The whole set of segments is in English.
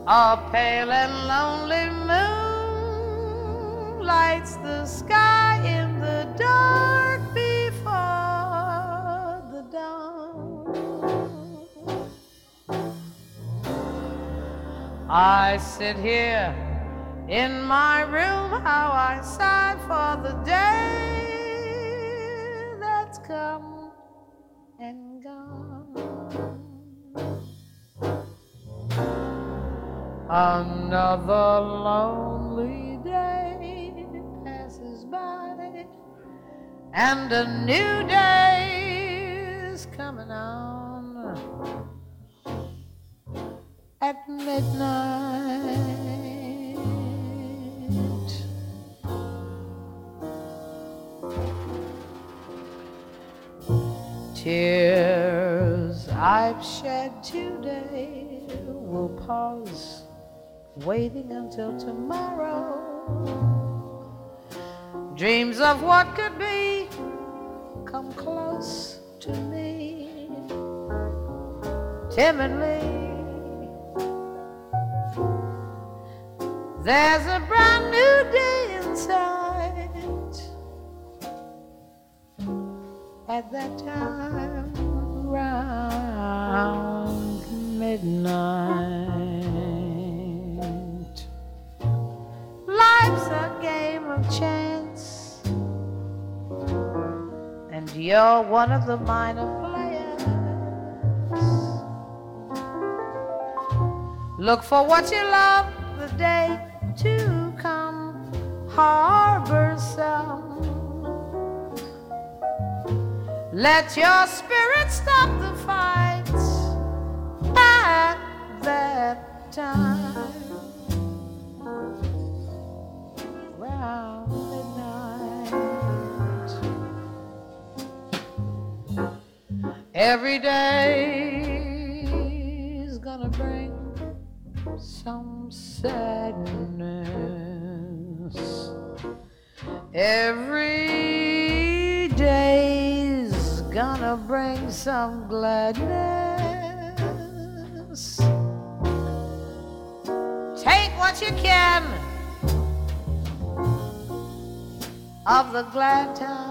A pale and lonely moon lights the sky in the dark before the dawn. I sit here in my room, how I sigh for the day that's come and gone. Another lonely day passes by, and a new day is coming on at midnight. Tears I've shed today will pause, waiting until tomorrow. Dreams of what could be come close to me timidly. There's a brand new day in sight at that time round midnight. Life's a game of chance, and you're one of the minor players. Look for what you love the day to come, harbor some. Let your spirit stop the fights at that time round midnight. Every day's gonna bring some sadness. Every day's gonna bring some gladness. Take what you can of the glad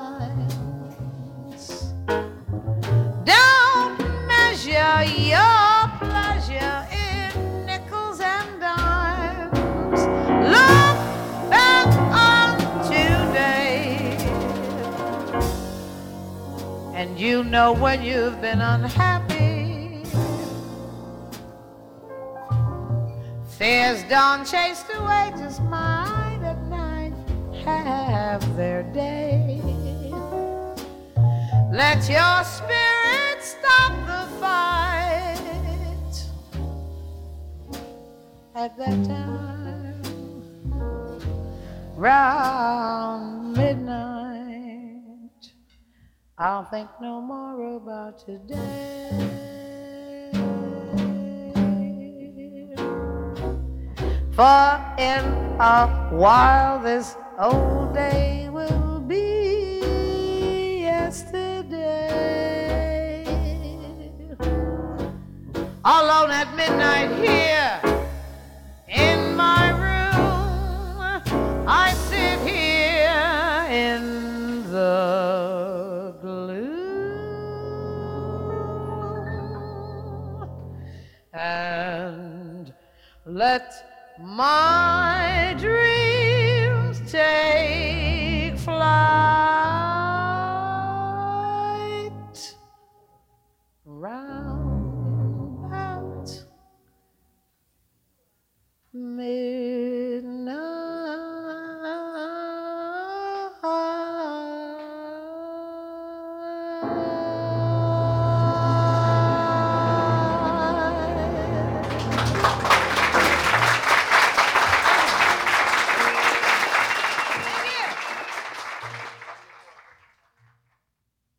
times. Don't measure your pleasure in nickels and dimes. Look back on today, and you know when you've been unhappy. Fears dawn chased away, just mind at night have their day. Let your spirit stop the fight at that time round midnight. I'll think no more about today, for in a while this old day will be yesterday. Alone at midnight here in my room, I sit here in the gloom and let my dreams take flight.